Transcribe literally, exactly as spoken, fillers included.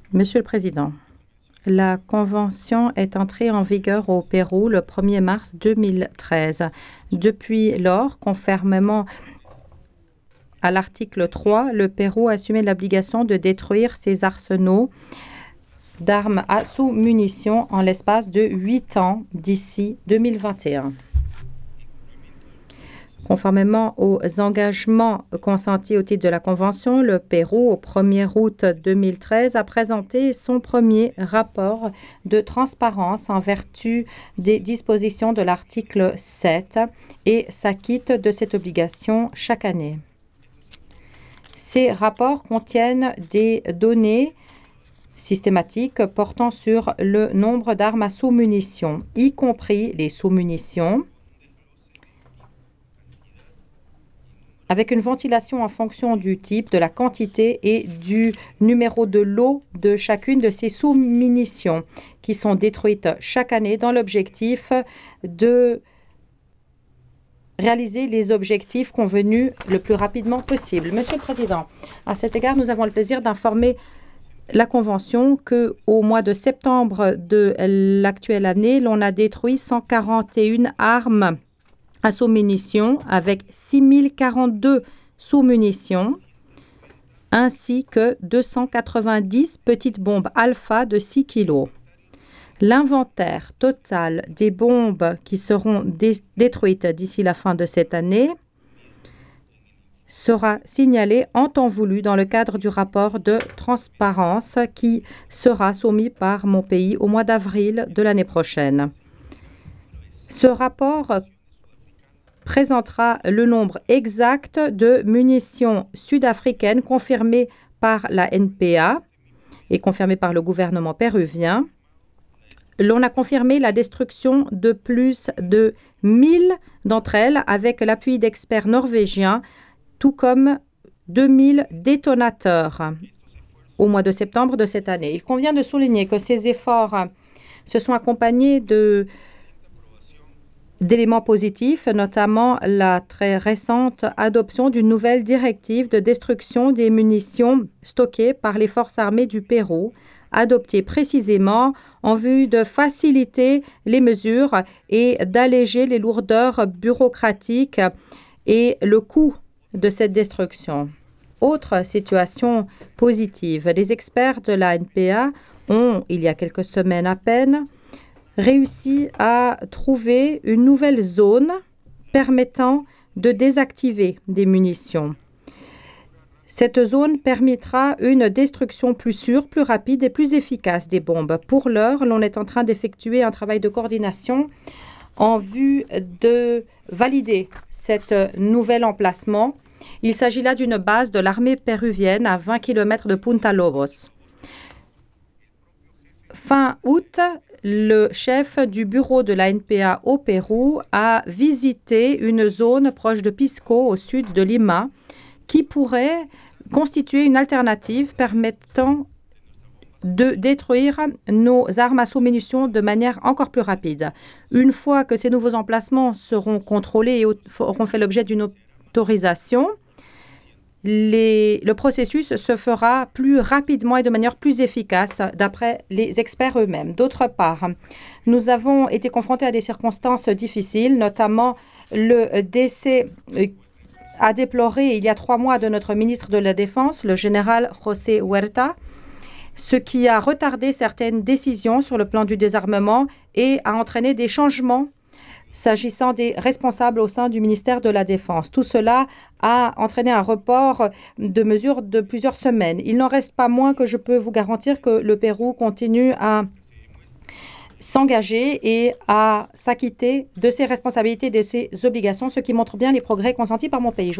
Monsieur le Président, la Convention est entrée en vigueur au Pérou le premier mars deux mille treize. Depuis lors, conformément à l'article trois, le Pérou a assumé l'obligation de détruire ses arsenaux d'armes à sous-munitions en l'espace de huit ans d'ici deux mille vingt et un. Conformément aux engagements consentis au titre de la Convention, le Pérou, au premier août deux mille treize, a présenté son premier rapport de transparence en vertu des dispositions de l'article sept et s'acquitte de cette obligation chaque année. Ces rapports contiennent des données systématiques portant sur le nombre d'armes à sous-munitions, y compris les sous-munitions, avec une ventilation en fonction du type, de la quantité et du numéro de lot de chacune de ces sous-munitions qui sont détruites chaque année dans l'objectif de réaliser les objectifs convenus le plus rapidement possible. Monsieur le Président, à cet égard, nous avons le plaisir d'informer la Convention qu'au mois de septembre de l'actuelle année, l'on a détruit cent quarante et une armes à sous-munitions avec six mille quarante-deux sous-munitions ainsi que deux cent quatre-vingt-dix petites bombes alpha de six kilos. L'inventaire total des bombes qui seront dé détruites d'ici la fin de cette année sera signalé en temps voulu dans le cadre du rapport de transparence qui sera soumis par mon pays au mois d'avril de l'année prochaine. Ce rapport présentera le nombre exact de munitions sud-africaines confirmées par la N P A et confirmées par le gouvernement péruvien. L'on a confirmé la destruction de plus de mille d'entre elles avec l'appui d'experts norvégiens, tout comme deux mille détonateurs au mois de septembre de cette année. Il convient de souligner que ces efforts se sont accompagnés de d'éléments positifs, notamment la très récente adoption d'une nouvelle directive de destruction des munitions stockées par les forces armées du Pérou, adoptée précisément en vue de faciliter les mesures et d'alléger les lourdeurs bureaucratiques et le coût de cette destruction. Autre situation positive, les experts de la N P A ont, il y a quelques semaines à peine, réussi à trouver une nouvelle zone permettant de désactiver des munitions. Cette zone permettra une destruction plus sûre, plus rapide et plus efficace des bombes. Pour l'heure, l'on est en train d'effectuer un travail de coordination en vue de valider cet nouvel emplacement. Il s'agit là d'une base de l'armée péruvienne à vingt kilomètres de Punta Lobos. Fin août, le chef du bureau de la N P A au Pérou a visité une zone proche de Pisco, au sud de Lima, qui pourrait constituer une alternative permettant de détruire nos armes à sous-munitions de manière encore plus rapide. Une fois que ces nouveaux emplacements seront contrôlés et auront fait l'objet d'une autorisation, Les, le processus se fera plus rapidement et de manière plus efficace d'après les experts eux-mêmes. D'autre part, nous avons été confrontés à des circonstances difficiles, notamment le décès à déplorer il y a trois mois de notre ministre de la Défense, le général José Huerta, ce qui a retardé certaines décisions sur le plan du désarmement et a entraîné des changements s'agissant des responsables au sein du ministère de la Défense. Tout cela a entraîné un report de mesures de plusieurs semaines. Il n'en reste pas moins que je peux vous garantir que le Pérou continue à s'engager et à s'acquitter de ses responsabilités et de ses obligations, ce qui montre bien les progrès consentis par mon pays.